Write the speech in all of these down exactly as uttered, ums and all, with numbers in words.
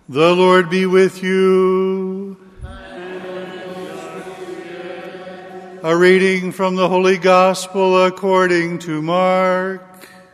The Lord be with you. A reading from the Holy Gospel according to Mark.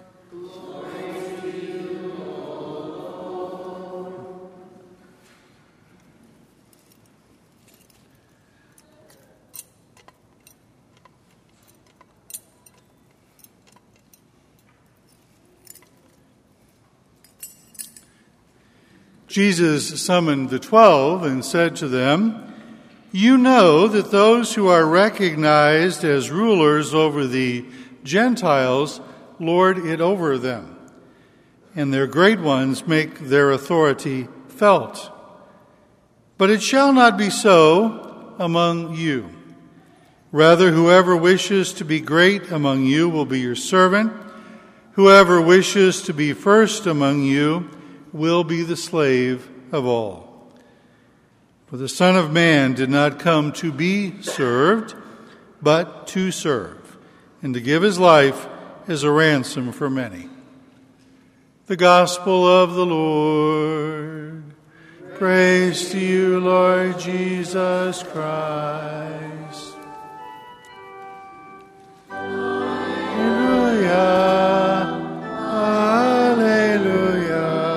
Jesus summoned the twelve and said to them, "You know that those who are recognized as rulers over the Gentiles lord it over them, and their great ones make their authority felt. But it shall not be so among you. Rather, whoever wishes to be great among you will be your servant. Whoever wishes to be first among you will be the slave of all. For the Son of Man did not come to be served, but to serve, and to give his life as a ransom for many." The Gospel of the Lord. Praise to you, Lord Jesus Christ. Hallelujah. Hallelujah.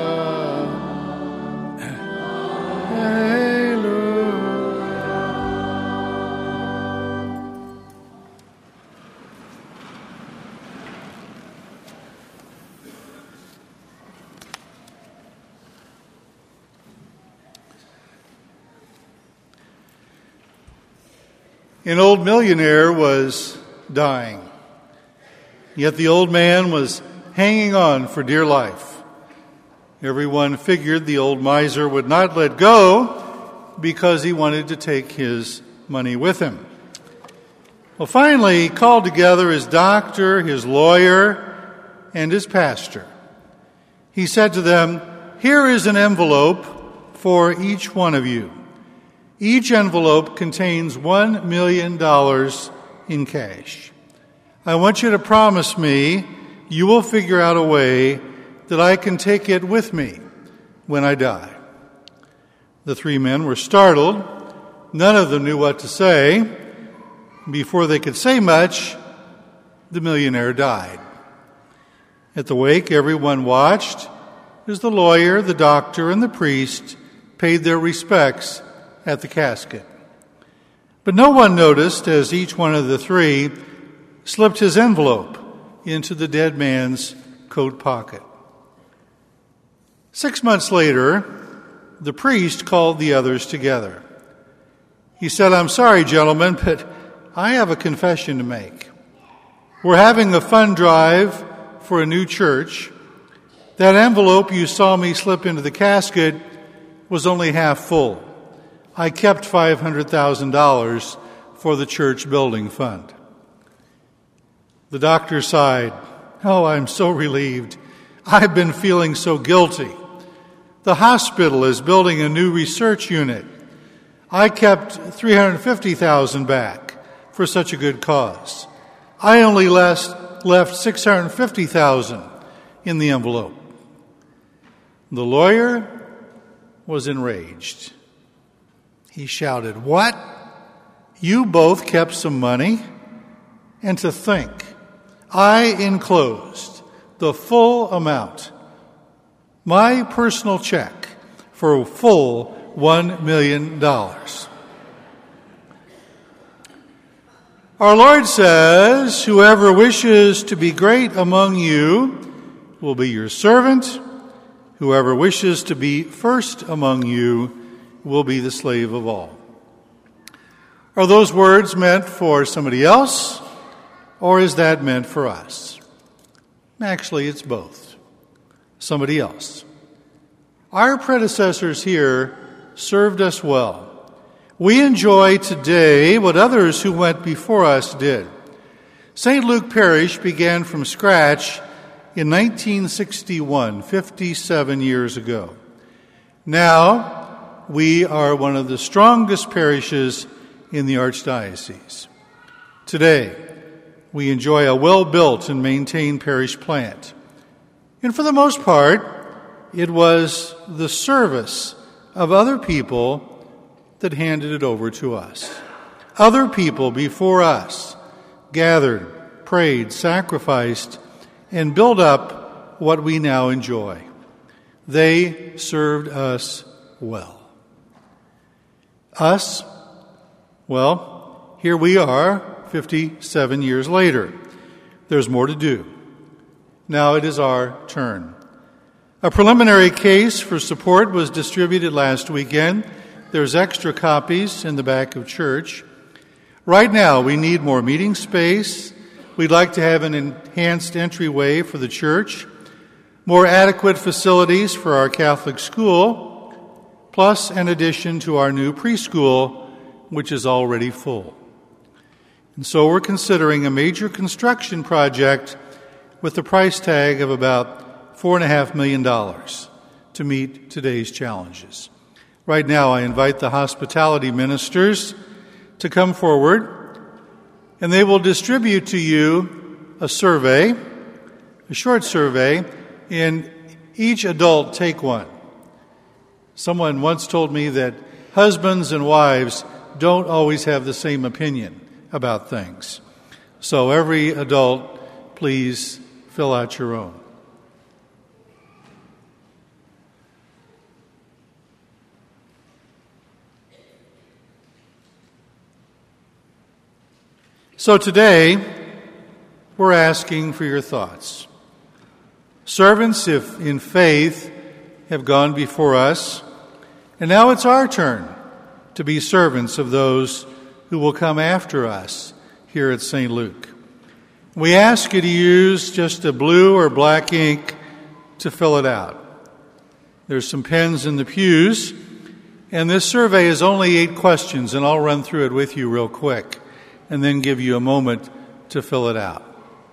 An old millionaire was dying, yet the old man was hanging on for dear life. Everyone figured the old miser would not let go because he wanted to take his money with him. Well, finally, he called together his doctor, his lawyer, and his pastor. He said to them, "Here is an envelope for each one of you. Each envelope contains one million dollars in cash. I want you to promise me you will figure out a way that I can take it with me when I die." The three men were startled. None of them knew what to say. Before they could say much, the millionaire died. At the wake, everyone watched as the lawyer, the doctor, and the priest paid their respects at the casket. But no one noticed as each one of the three slipped his envelope into the dead man's coat pocket. Six months later, the priest called the others together. He said, "I'm sorry, gentlemen, but I have a confession to make. We're having a fund drive for a new church. That envelope you saw me slip into the casket was only half full. I kept five hundred thousand dollars for the church building fund." The doctor sighed. "Oh, I'm so relieved. I've been feeling so guilty. The hospital is building a new research unit. I kept three hundred fifty thousand dollars back for such a good cause. I only left, left six hundred fifty thousand dollars in the envelope." The lawyer was enraged. He shouted, "What? You both kept some money? And to think, I enclosed the full amount, my personal check for a full one million dollars. Our Lord says, "Whoever wishes to be great among you will be your servant. Whoever wishes to be first among you will be the slave of all." Are those words meant for somebody else, or is that meant for us? Actually, it's both. Somebody else. Our predecessors here served us well. We enjoy today what others who went before us did. Saint Luke Parish began from scratch in nineteen sixty-one, fifty-seven years ago. Now, we are one of the strongest parishes in the Archdiocese. Today, we enjoy a well-built and maintained parish plant. And for the most part, it was the service of other people that handed it over to us. Other people before us gathered, prayed, sacrificed, and built up what we now enjoy. They served us well. Us, well, here we are fifty-seven years later. There's more to do. Now it is our turn. A preliminary case for support was distributed last weekend. There's extra copies in the back of church. Right now, we need more meeting space. We'd like to have an enhanced entryway for the church, more adequate facilities for our Catholic school, plus an addition to our new preschool, which is already full. And so we're considering a major construction project with a price tag of about four and a half million dollars to meet today's challenges. Right now, I invite the hospitality ministers to come forward, and they will distribute to you a survey, a short survey, and each adult take one. Someone once told me that husbands and wives don't always have the same opinion about things. So every adult, please fill out your own. So today, we're asking for your thoughts. Servants, if in faith, have gone before us, and now it's our turn to be servants of those who will come after us here at Saint Luke. We ask you to use just a blue or black ink to fill it out. There's some pens in the pews, and this survey is only eight questions, and I'll run through it with you real quick and then give you a moment to fill it out.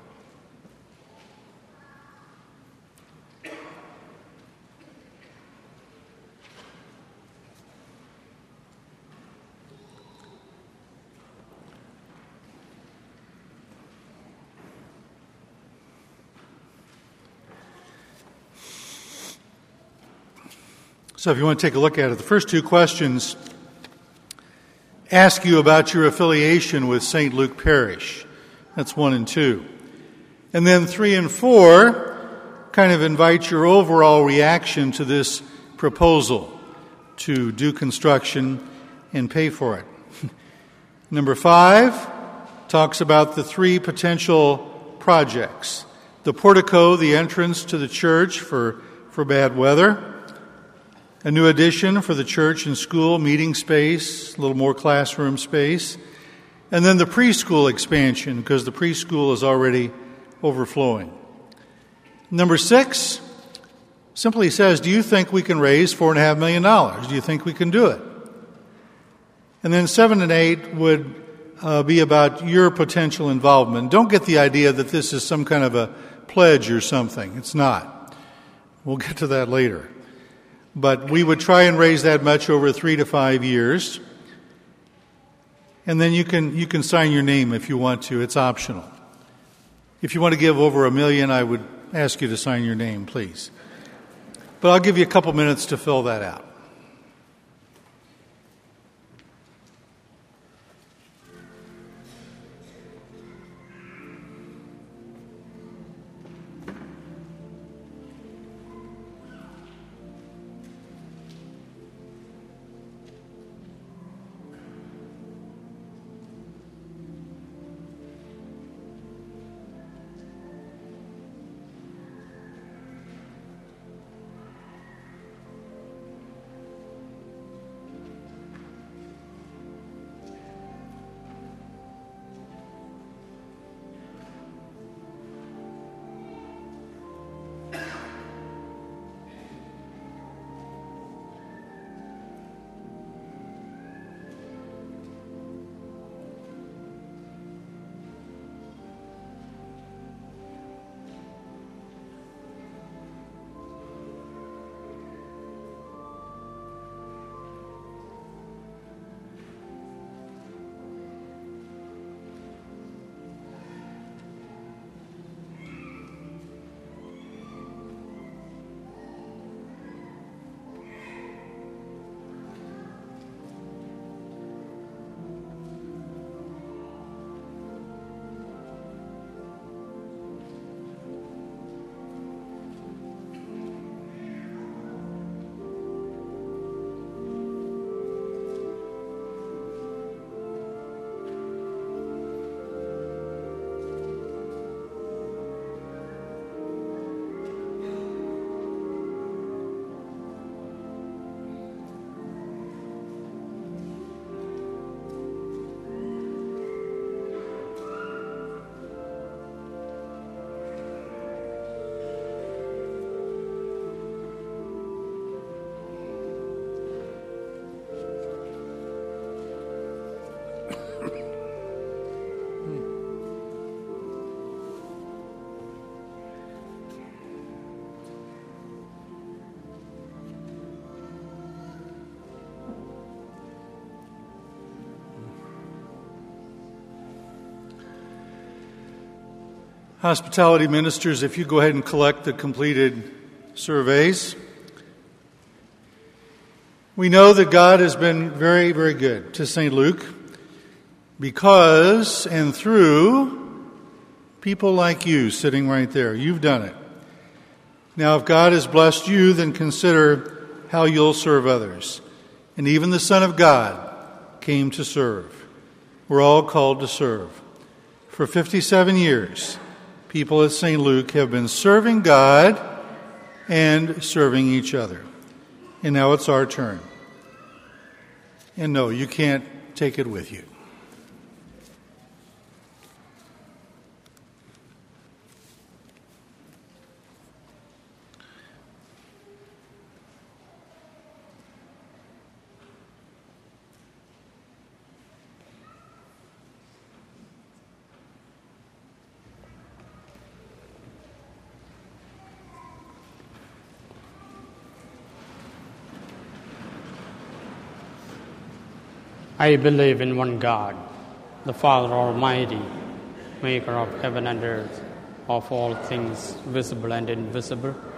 So if you want to take a look at it, the first two questions ask you about your affiliation with Saint Luke Parish. That's one and two. And then three and four kind of invite your overall reaction to this proposal to do construction and pay for it. Number five talks about the three potential projects. The portico, the entrance to the church for, for bad weather. A new addition for the church and school, meeting space, a little more classroom space. And then the preschool expansion, because the preschool is already overflowing. Number six simply says, do you think we can raise four and a half million dollars? Do you think we can do it? And then seven and eight would uh, be about your potential involvement. Don't get the idea that this is some kind of a pledge or something. It's not. We'll get to that later. But we would try and raise that much over three to five years. And then you can you can sign your name if you want to. It's optional. If you want to give over a million, I would ask you to sign your name, please. But I'll give you a couple minutes to fill that out. Hospitality ministers, if you go ahead and collect the completed surveys. We know that God has been very, very good to Saint Luke because and through people like you sitting right there. You've done it. Now, if God has blessed you, then consider how you'll serve others. And even the Son of God came to serve. We're all called to serve. For fifty-seven years, people at Saint Luke have been serving God and serving each other. And now it's our turn. And no, you can't take it with you. I believe in one God, the Father Almighty, maker of heaven and earth, of all things visible and invisible.